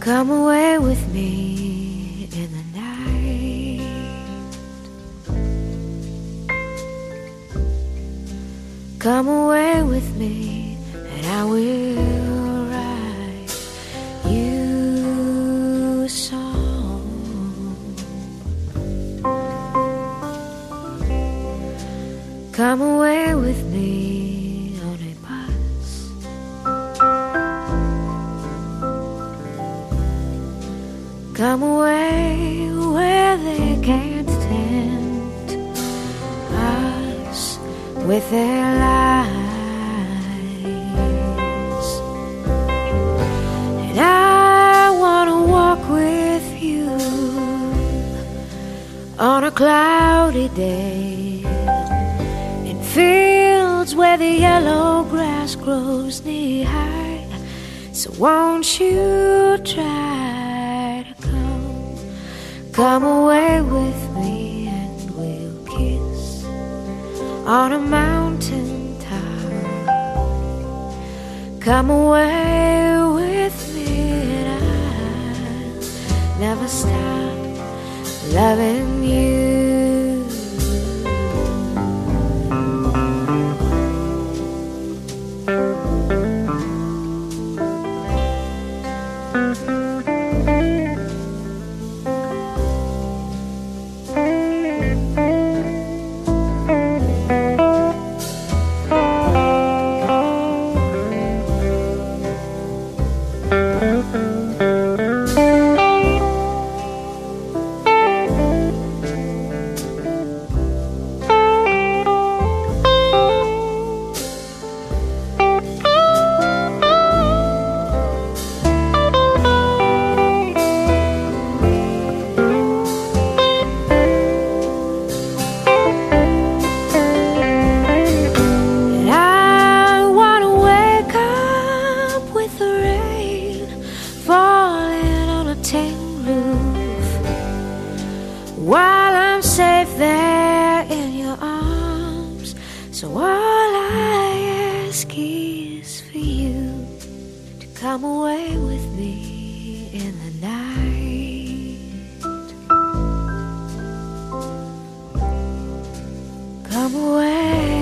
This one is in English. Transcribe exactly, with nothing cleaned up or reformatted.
Come away with me in the night. Come away with me and I will write you a song. Come away with me on a bus. Come away where they can't tempt us with their lies. And I want to walk with you on a cloudy day in fields where the yellow grass grows knee high. So won't you try to come, come away with me and we'll kiss on a mountain top. Come away with me and I'll never stop loving you. While I'm safe there in your arms, so all I ask is for you to come away with me in the night. Come away.